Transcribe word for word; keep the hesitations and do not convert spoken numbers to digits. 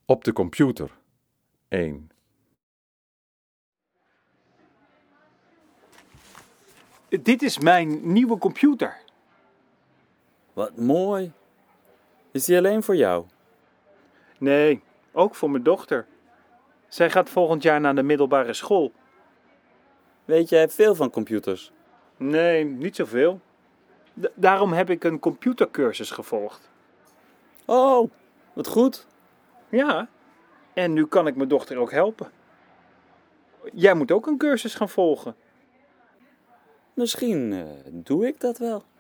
Op de computer. één. Dit is mijn nieuwe computer. Wat mooi. Is die alleen voor jou? Nee, ook voor mijn dochter. Zij gaat volgend jaar naar de middelbare school. Weet jij veel van computers? Nee, niet zoveel. D- daarom heb ik een computercursus gevolgd. Oh, wat goed. Ja, en nu kan ik mijn dochter ook helpen. Jij moet ook een cursus gaan volgen. Misschien uh, doe ik dat wel.